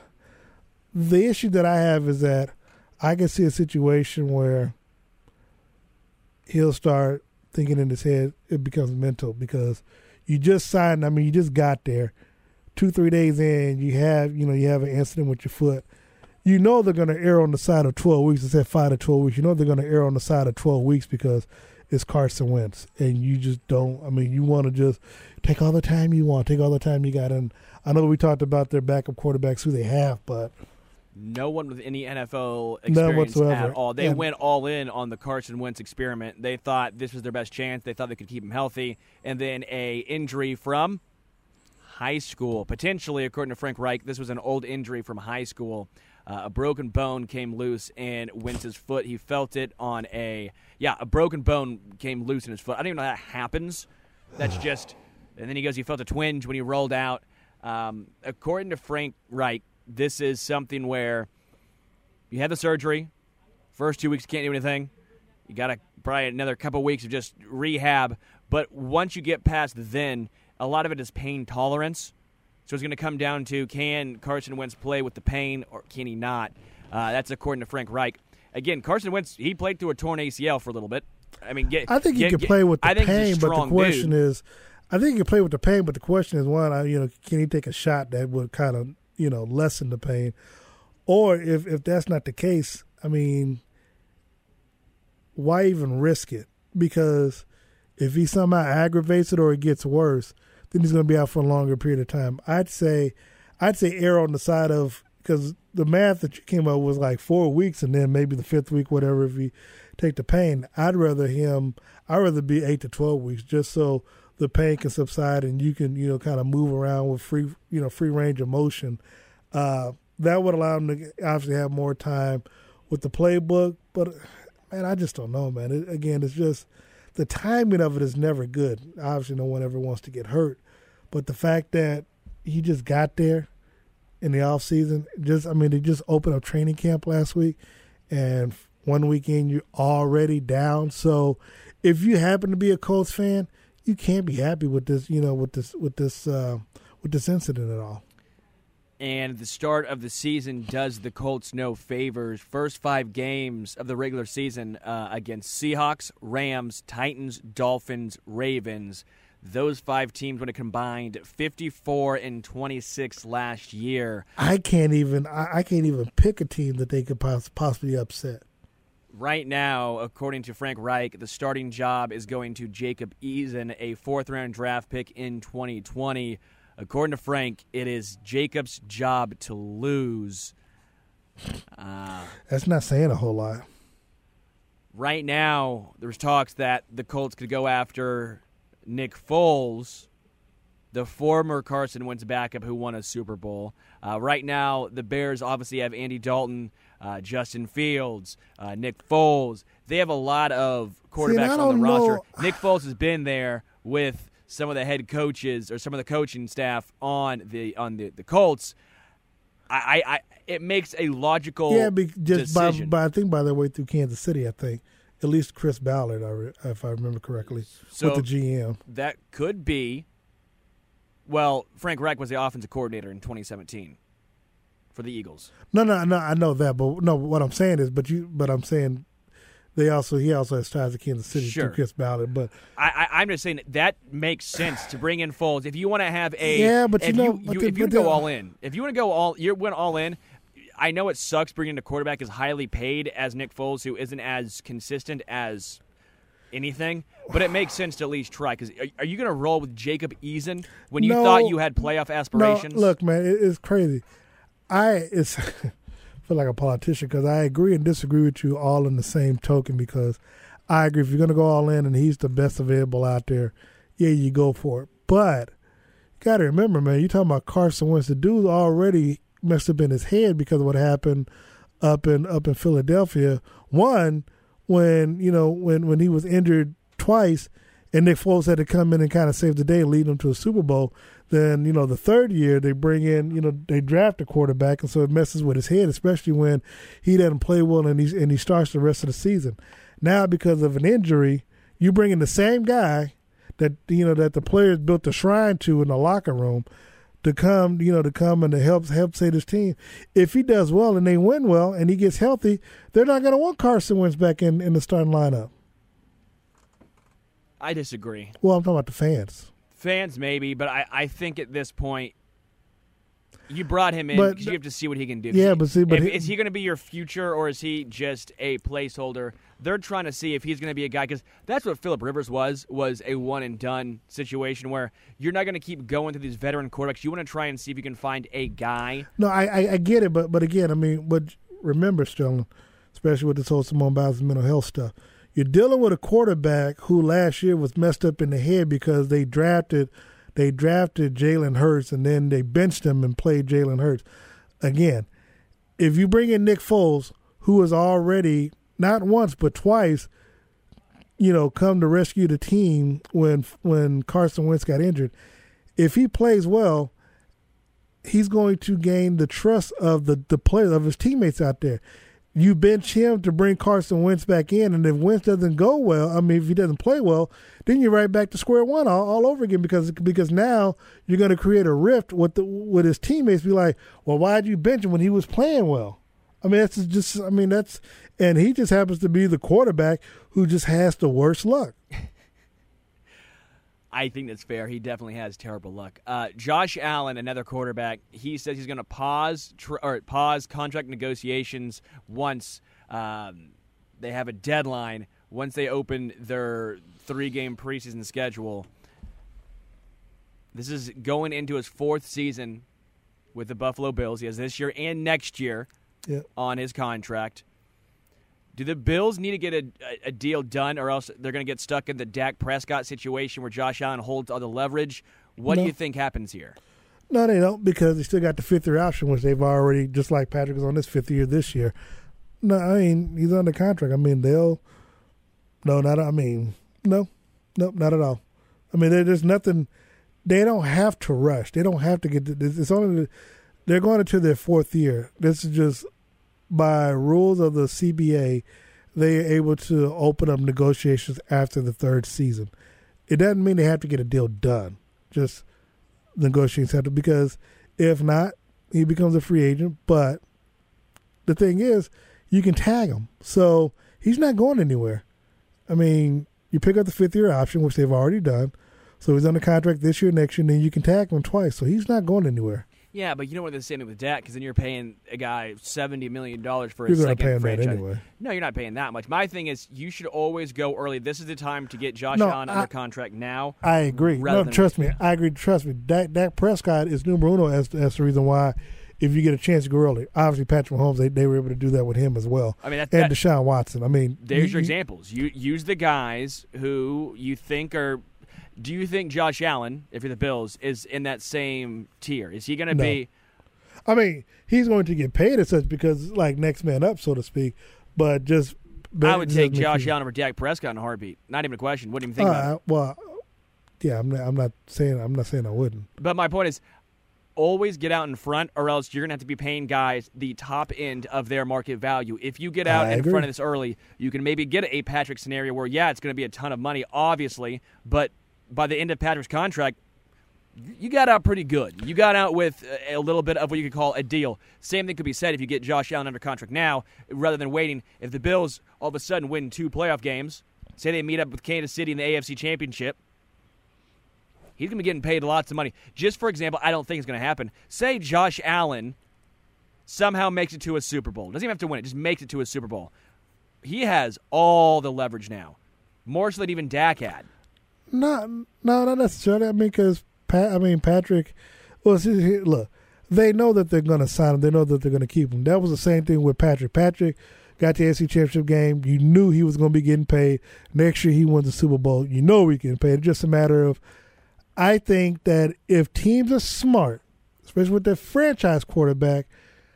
the issue that I have is that I can see a situation where he'll start thinking in his head it becomes mental because you just signed. I mean, you just got there. Two, three days in, you have, you know, you have an incident with your foot. You know they're going to err on the side of twelve weeks instead of five to twelve weeks. You know they're going to err on the side of twelve weeks because it's Carson Wentz. And you just don't, I mean, you want to just take all the time you want, take all the time you got. And I know we talked about their backup quarterbacks, who they have, but
no one with any N F L experience at all. They
and,
went all in on the Carson Wentz experiment. They thought this was their best chance. They thought they could keep him healthy. And then a injury from high school. Potentially, according to Frank Reich, this was an old injury from high school. Uh, a broken bone came loose in Wentz's foot. He felt it on a, yeah, a broken bone came loose in his foot. I don't even know how that happens. That's just, and then he goes, he felt a twinge when he rolled out. Um, according to Frank Reich, this is something where you had the surgery. First two weeks, you can't do anything. You got to probably another couple weeks of just rehab. But once you get past then, a lot of it is pain tolerance. So it's going to come down to, can Carson Wentz play with the pain or can he not? Uh, that's according to Frank Reich. Again, Carson Wentz, he played through a torn A C L for a little bit. I mean, get,
I think he
get,
can
get,
play with the
I think
pain, but the question
dude.
is, I think he can play with the pain, but the question is, one, I, you know, can he take a shot that would kind of, you know, lessen the pain? Or if, if that's not the case, I mean, why even risk it? Because if he somehow aggravates it or it gets worse, then he's going to be out for a longer period of time. I'd say, I'd say err on the side of because the math that you came up with was like four weeks, and then maybe the fifth week, whatever, if you take the pain. I'd rather him. I'd rather be eight to twelve weeks, just so the pain can subside and you can, you know, kind of move around with free, you know, free range of motion. Uh, that would allow him to obviously have more time with the playbook. But man, I just don't know, man. It, again, it's just the timing of it is never good. Obviously, no one ever wants to get hurt, but the fact that he just got there in the off season, just I mean, they just opened up training camp last week, and one weekend you're already down. So if you happen to be a Colts fan, you can't be happy with this, you know, with this, with this, uh, with this incident at all.
And the start of the season does the Colts no favors. First five games of the regular season uh, against Seahawks, Rams, Titans, Dolphins, Ravens. Those five teams would have combined fifty-four and twenty-six last year.
I can't even, I, I can't even pick a team that they could poss- possibly upset.
Right now, according to Frank Reich, the starting job is going to Jacob Eason, a fourth-round draft pick in twenty twenty. According to Frank, it is Jacob's job to lose. Uh,
That's not saying a whole lot.
Right now, there's talks that the Colts could go after Nick Foles, the former Carson Wentz backup who won a Super Bowl. Uh, right now, the Bears obviously have Andy Dalton, uh, Justin Fields, uh, Nick Foles. They have a lot of quarterbacks
See,
on the roster.
know.
Nick Foles has been there with some of the head coaches or some of the coaching staff on the on the, the Colts. I, I, I it makes a logical
yeah, be, just by,
decision.
by I think by their way through Kansas City, I think at least Chris Ballard, I re, if I remember correctly,
so
with the G M.
That could be. Well, Frank Reich was the offensive coordinator in twenty seventeen for the Eagles.
No, no, no. I know that, but no. What I'm saying is, but you, but I'm saying they also he also has ties to Kansas City
Sure.
through Chris Ballard. But
I, I, I'm just saying that makes sense to bring in Foles if you want to have a.
Yeah, but you
if
know,
you,
but
you,
the-
if you
but
go
the-
all in, if you want to go all, you went all in. I know it sucks bringing in a quarterback as highly paid as Nick Foles, who isn't as consistent as anything, but it makes sense to at least try. Because are, are you going to roll with Jacob Eason when you
No.
thought you had playoff aspirations?
No, look, man, it, it's crazy. I it's I feel like a politician because I agree and disagree with you all in the same token. Because I agree if you're going to go all in and he's the best available out there, yeah, you go for it. But you got to remember, man, you're talking about Carson Wentz. The dude already messed up in his head because of what happened up in up in Philadelphia. One, when you know when when he was injured twice, and Nick Foles had to come in and kind of save the day, lead them to a Super Bowl. Then you know the third year they bring in you know they draft a quarterback, and so it messes with his head, especially when he doesn't play well and he and he starts the rest of the season. Now because of an injury, you bring in the same guy that you know that the players built a shrine to in the locker room to come, you know, to come and to help help save his team. If he does well and they win well and he gets healthy, they're not going to want Carson Wentz back in, in the starting lineup.
I disagree.
Well, I'm talking about the fans.
Fans maybe, but I, I think at this point you brought him in
But-
because you have to see what he can do.
Yeah, but see, but
If-
he-
is he going to be your future or is he just a placeholder? They're trying to see if he's going to be a guy because that's what Phillip Rivers was, was a one-and-done situation where you're not going to keep going to these veteran quarterbacks. You want to try and see if you can find a guy.
No, I, I, I get it, but but again, I mean, but remember, Sterling, especially with this whole Simone Biles mental health stuff, you're dealing with a quarterback who last year was messed up in the head because they drafted they drafted Jalen Hurts and then they benched him and played Jalen Hurts. Again, if you bring in Nick Foles, who is already not once but twice, you know, come to rescue the team when when Carson Wentz got injured, if he plays well, he's going to gain the trust of the, the players, of his teammates out there. You bench him to bring Carson Wentz back in, and if Wentz doesn't go well, I mean, if he doesn't play well, then you're right back to square one all, all over again because because now you're going to create a rift with the, with his teammates. Be like, well, why did you bench him when he was playing well? I mean, that's just, I mean, that's, and he just happens to be the quarterback who just has the worst luck.
I think that's fair. He definitely has terrible luck. Uh, Josh Allen, another quarterback, he says he's going to pause tr- or pause contract negotiations once um, they have a deadline, once they open their three-game preseason schedule. This is going into his fourth season with the Buffalo Bills. He has this year and next year
Yeah.
on his contract. Do the Bills need to get a, a deal done, or else they're going to get stuck in the Dak Prescott situation where Josh Allen holds all the leverage? What
No.
do you think happens here?
No, they don't, because they still got the fifth year option, which they've already, just like Patrick is on his fifth year this year. No, I mean, he's under contract. I mean, they'll, no, not, I mean, no, nope, not at all. I mean, there, there's nothing, they don't have to rush. They don't have to get, it's only, they're going into their fourth year. This is just, by rules of the C B A, they are able to open up negotiations after the third season. It doesn't mean they have to get a deal done. Just negotiations have to, because if not, he becomes a free agent. But the thing is, you can tag him. So he's not going anywhere. I mean, you pick up the fifth year option, which they've already done. So he's under contract this year, next year, and then you can tag him twice. So he's not going anywhere.
Yeah, but you know what they're saying with Dak, because then you're paying a guy seventy million dollars for
You're
his
going to pay
second
him
franchise.
that anyway.
No, you're not paying that much. My thing is, you should always go early. This is the time to get Josh
No,
Allen
I-
under contract now.
I agree.
rather
No,
than
trust
wait.
me. I agree. Trust me. Dak, Dak Prescott is numero uno as, as the reason why, if you get a chance to go early. Obviously, Patrick Mahomes, they, they were able to do that with him as well.
I mean, that,
And
that,
Deshaun Watson. I mean,
there's
you-
your
you-
examples. You use the guys who you think are. Do you think Josh Allen, if you're the Bills, is in that same tier? Is he going to
No.
be?
I mean, he's going to get paid as such because, like, next man up, so to speak. But just.
I would
just
take
make
Josh
you-
Allen over Dak Prescott in a heartbeat. Not even a question. Wouldn't even think
Uh,
about it.
well, yeah, I'm not, I'm not saying I'm not saying I wouldn't.
But my point is, always get out in front, or else you're going to have to be paying guys the top end of their market value. If you get out
I
in
agree.
front of this early, you can maybe get a Patrick scenario where, yeah, it's going to be a ton of money, obviously, but by the end of Patrick's contract, you got out pretty good. You got out with a little bit of what you could call a deal. Same thing could be said if you get Josh Allen under contract now, rather than waiting. If the Bills all of a sudden win two playoff games, say they meet up with Kansas City in the A F C Championship, he's going to be getting paid lots of money. Just for example, I don't think it's going to happen. Say Josh Allen somehow makes it to a Super Bowl. Doesn't even have to win it, just makes it to a Super Bowl. He has all the leverage now, more so than even Dak had.
No, no, not necessarily. I mean, because Pat, I mean Patrick. Well, see, here, look, they know that they're going to sign him. They know that they're going to keep him. That was the same thing with Patrick. Patrick got the A F C Championship game. You knew he was going to be getting paid. Next year, he wins the Super Bowl. You know he's getting paid. It's just a matter of. I think that if teams are smart, especially with their franchise quarterback,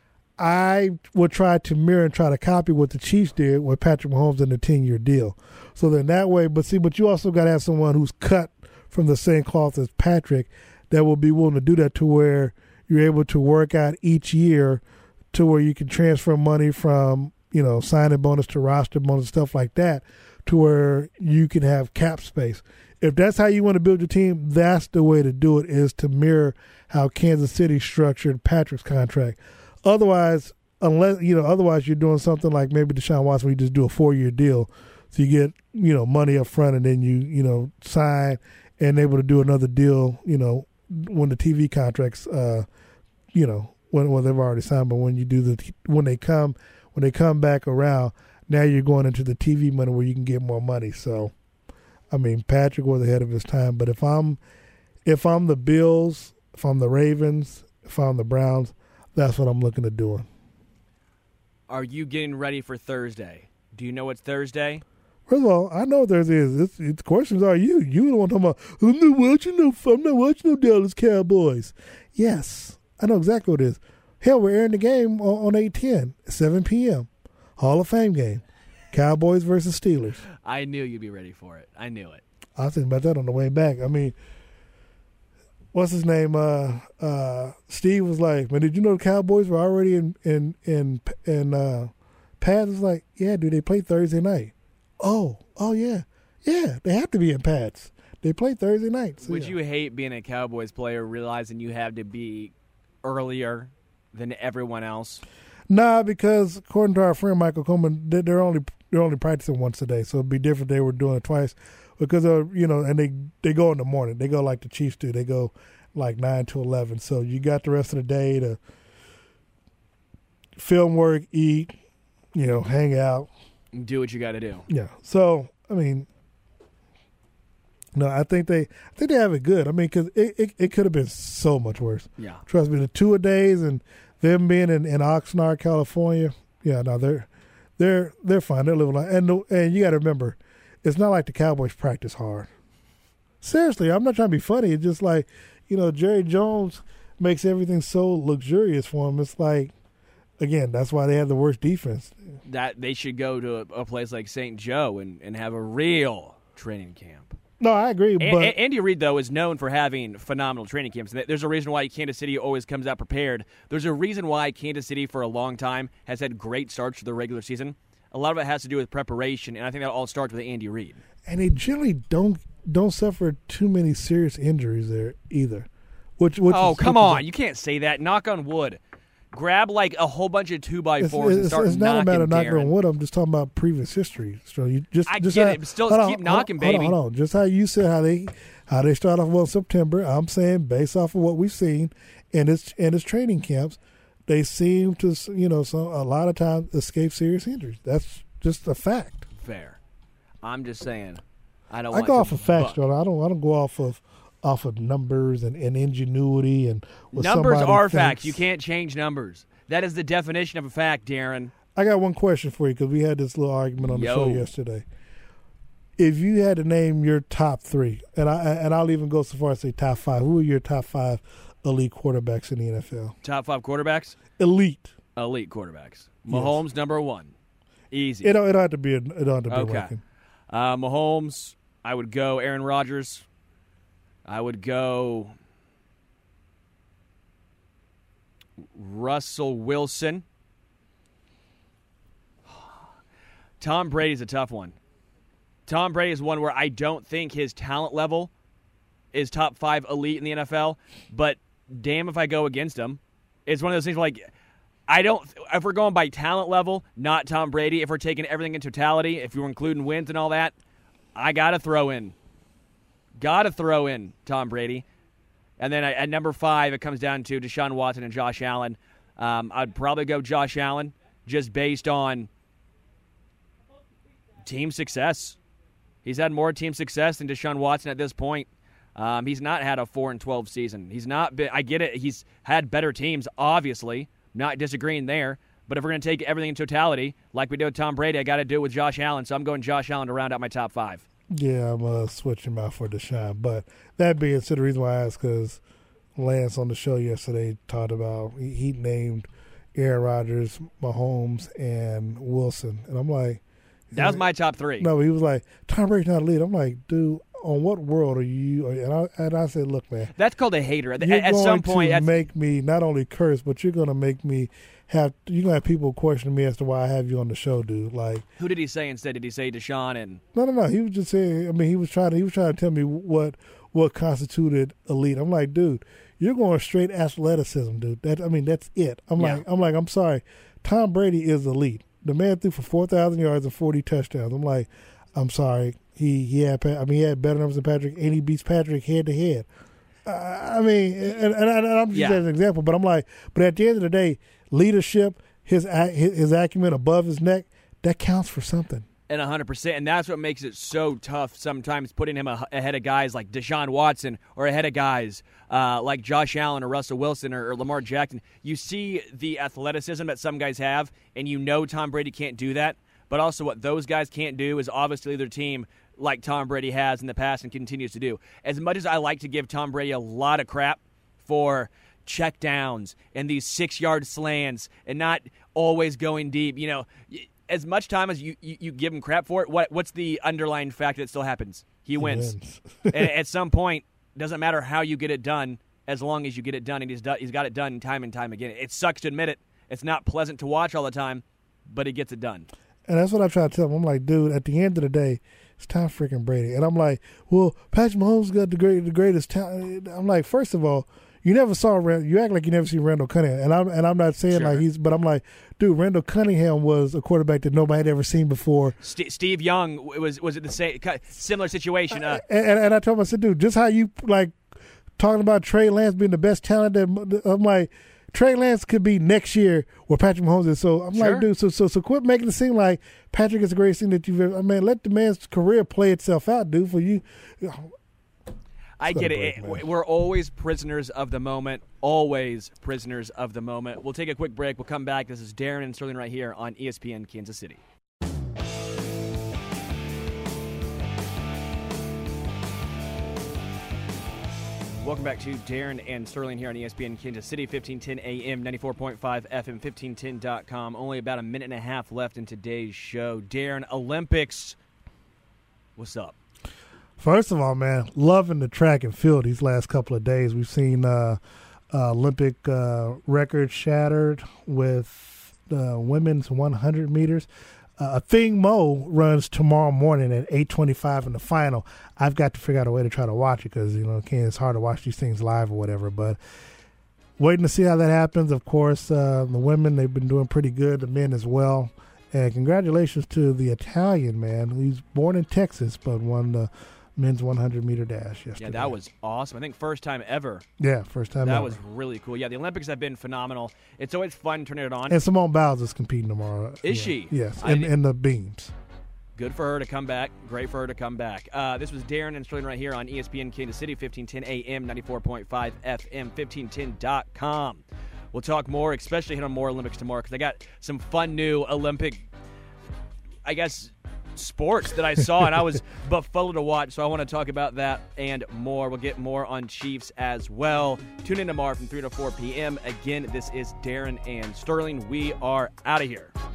I would try to mirror and try to copy what the Chiefs did with Patrick Mahomes in the ten-year deal. So then that way, but see, but you also got to have someone who's cut from the same cloth as Patrick that will be willing to do that, to where you're able to work out each year to where you can transfer money from, you know, signing bonus to roster bonus, stuff like that, to where you can have cap space. If that's how you want to build your team, that's the way to do it, is to mirror how Kansas City structured Patrick's contract. Otherwise, unless you know, otherwise you're doing something like maybe Deshaun Watson, where you just do a four-year deal, so you get, you know, money up front, and then you you know sign and able to do another deal, you know, when the T V contracts, uh, you know, when when they've already signed. But when you do the when they come when they come back around, now you're going into the T V money where you can get more money. So, I mean, Patrick was ahead of his time. But if I'm if I'm the Bills, if I'm the Ravens, if I'm the Browns, that's what I'm looking at doing.
Are you getting ready for Thursday? Do you know what's Thursday?
First of all, I know what there is. It's, it's questions are you. You the one talking about, I'm not watching no, I'm not watching no Dallas Cowboys. Yes, I know exactly what it is. Hell, we're airing the game on, on eight ten, seven p.m. Hall of Fame game. Cowboys versus Steelers.
I knew you'd be ready for it. I knew it.
I was thinking about that on the way back. I mean, what's his name? Uh, uh, Steve was like, man, did you know the Cowboys were already in in in, in uh, pads? Was like, yeah, dude, they play Thursday night. Oh, oh yeah, yeah, they have to be in pads. They play Thursday night. So
Would
yeah.
you hate being a Cowboys player, realizing you have to be earlier than everyone else?
Nah, because according to our friend Michael Coleman, they- they're only they're only practicing once a day, so it'd be different. They were doing it twice because uh, you know, and they they go in the morning. They go like the Chiefs do. They go like nine to eleven. So you got the rest of the day to film work, eat, you know, hang out.
Do what you got to do.
Yeah. So I mean, No, I think they, I think they have it good. I mean, because it, it, it could have been so much worse.
Yeah.
Trust me, the two a days and them being in, in Oxnard, California. Yeah, no, they're they're they're fine. They're living like, and the, and you got to remember, it's not like the Cowboys practice hard. Seriously, I'm not trying to be funny. It's just like, you know, Jerry Jones makes everything so luxurious for him. It's like, again, that's why they have the worst defense.
That they should go to a, a place like Saint Joe and, and have a real training camp.
No, I agree.
A-
But
A- Andy Reid, though, is known for having phenomenal training camps. There's a reason why Kansas City always comes out prepared. There's a reason why Kansas City, for a long time, has had great starts to the regular season. A lot of it has to do with preparation, and I think that all starts with Andy Reid.
and they generally don't don't suffer too many serious injuries there either. Which, which
oh,
is,
come
which
on.
Is,
You can't say that. Knock on wood. Grab, like, a whole bunch of two by
it's,
fours and
it's,
start
it's not a matter of
knocking
knocking on
Darren.
wood. I'm just talking about previous history. So you just,
I
just
get
how,
it, but still
hold on,
keep knocking,
hold on,
baby.
Hold on, hold on. Just how you said how they how they start off well in September. I'm saying based off of what we've seen in its in its training camps, they seem to, you know, so a lot of times escape serious injuries. That's just a fact.
Fair. I'm just saying. I don't
I
want
go
to
off of facts,
buck.
John. I don't. I don't go off of off of numbers and, and ingenuity and what
Numbers
somebody
are
thinks.
facts. You can't change numbers. That is the definition of a fact, Darren.
I got one question for you because we had this little argument on the
Yo.
show yesterday. If you had to name your top three, and I and I'll even go so far as to say top five, who are your top five elite quarterbacks in the N F L?
Top five quarterbacks?
Elite.
Elite quarterbacks. Mahomes, number one. Easy.
It don't, it don't have to be. A, it don't have to be
Okay.
a ranking.
Uh, Mahomes, I would go Aaron Rodgers. I would go Russell Wilson. Tom Brady's a tough one. Tom Brady is one where I don't think his talent level is top five elite in the N F L, but damn if I go against him. It's one of those things where, like, I don't – if we're going by talent level, not Tom Brady. If we're taking everything in totality, if you're including wins and all that, I got to throw in. Got to throw in Tom Brady. And then at number five, it comes down to Deshaun Watson and Josh Allen. Um, I'd probably go Josh Allen just based on team success. He's had more team success than Deshaun Watson at this point. Um, he's not had a four and twelve season. He's not been, I get it. He's had better teams, obviously. Not disagreeing there. But if we're going to take everything in totality, like we did with Tom Brady, I got to do it with Josh Allen. So I'm going Josh Allen to round out my top five.
Yeah, I'm uh, switching him out for Deshaun. But that being said, the reason why I asked because Lance on the show yesterday talked about he, he named Aaron Rodgers, Mahomes, and Wilson, and I'm like,
That was my top three.
no, he was like, Tom Brady's not a lead. I'm like, dude, on what world are you? And I and I said, look, man,
That's called a hater. At,
you're
at
going
some point,
to
that's,
make me not only curse, but you're going to make me have. You're going to have people questioning me as to why I have you on the show, dude. Like,
who did he say instead? Did he say Deshaun and
no, no, no. He was just saying. I mean, he was trying to. He was trying to tell me what what constituted elite. I'm like, dude, you're going straight athleticism, dude. That I mean, that's it. I'm
Yeah.
like, I'm like, I'm sorry. Tom Brady is elite. The man threw for four thousand yards and forty touchdowns. I'm like, I'm sorry. He he had. I mean, he had better numbers than Patrick, and he beats Patrick head to head. Uh, I mean, and, and, and I'm just
Yeah.
as an example, but I'm like, but at the end of the day, leadership, his a- his, his acumen above his neck, that counts for something.
and one hundred percent. And that's what makes it so tough sometimes putting him a, ahead of guys like Deshaun Watson or ahead of guys uh, like Josh Allen or Russell Wilson or, or Lamar Jackson. You see the athleticism that some guys have, and you know Tom Brady can't do that. But also what those guys can't do is obviously their team like Tom Brady has in the past and continues to do. As much as I like to give Tom Brady a lot of crap for check downs and these six-yard slants and not always going deep, you know, as much time as you, you, you give him crap for it, what what's the underlying fact that it still happens? He wins.
wins.
And at some point, it doesn't matter how you get it done, as long as you get it done, and he's, done, he's got it done time and time again. It sucks to admit it. It's not pleasant to watch all the time, but he gets it done.
And that's what I try to tell him. I'm like, dude, at the end of the day, it's Tom freaking Brady. And I'm like, well, Patrick Mahomes got the great, the greatest talent. I'm like, first of all, you never saw Rand- you act like you never seen Randall Cunningham, and I'm and I'm not saying
Sure.
like he's, but I'm like, dude, Randall Cunningham was a quarterback that nobody had ever seen before.
St- Steve Young was was it the same similar situation? Uh,
And, and, and I told him, I said, dude, just how you like talking about Trey Lance being the best talent, that I'm like, Trey Lance could be next year where Patrick Mahomes is. So I'm
Sure.
like, dude, so so so quit making it seem like Patrick is the greatest thing that you've ever. I mean, let the man's career play itself out, dude. For you,
I
It's
get
gonna
it.
break, man.
We're always prisoners of the moment. Always prisoners of the moment. We'll take a quick break. We'll come back. This is Darren and Sterling right here on E S P N Kansas City. Welcome back to Darren and Sterling here on E S P N Kansas City, fifteen ten A M, ninety-four point five F M, fifteen ten dot com. Only about a minute and a half left in today's show. Darren, Olympics, what's up?
First of all, man, loving the track and field these last couple of days. We've seen uh, uh, Olympic uh, records shattered with uh, women's one hundred meters. Uh, Thing Mo runs tomorrow morning at eight twenty-five in the final. I've got to figure out a way to try to watch it because, you know, again, it's hard to watch these things live or whatever. But waiting to see how that happens. Of course, uh, the women, they've been doing pretty good. The men as well. And congratulations to the Italian man. He's born in Texas but won the men's one hundred meter dash yesterday.
Yeah, that was awesome. I think first time ever.
Yeah, first time
That
ever.
was really cool. Yeah, the Olympics have been phenomenal. It's always fun turning it on.
And Simone Biles is competing tomorrow.
Is
Yeah.
she?
Yes,
I
in,
didn't-
in the beams.
Good for her to come back. Great for her to come back. Uh, this was Darren and Sterling right here on E S P N Kansas City, fifteen ten A M, ninety-four point five F M, fifteen ten dot com. We'll talk more, especially hit on more Olympics tomorrow because I got some fun new Olympic, I guess, sports that I saw, and I was befuddled to watch, so I want to talk about that and more. We'll get more on Chiefs as well. Tune in tomorrow from three to four P M Again, this is Darren and Sterling. We are out of here.